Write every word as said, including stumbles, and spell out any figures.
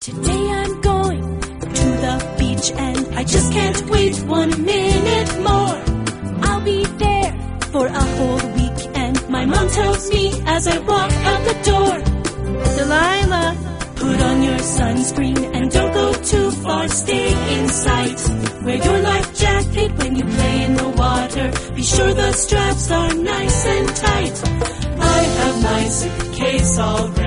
Today I'm going to the beach and I just can't wait one minute more. I'll be there for a whole week and my mom tells me as I walk out the door, Delilah, put on your sunscreen and don't go too far, stay in sight. Wear your life jacket when you play in the water, be sure the straps are nice and tight. I have my suitcase all ready.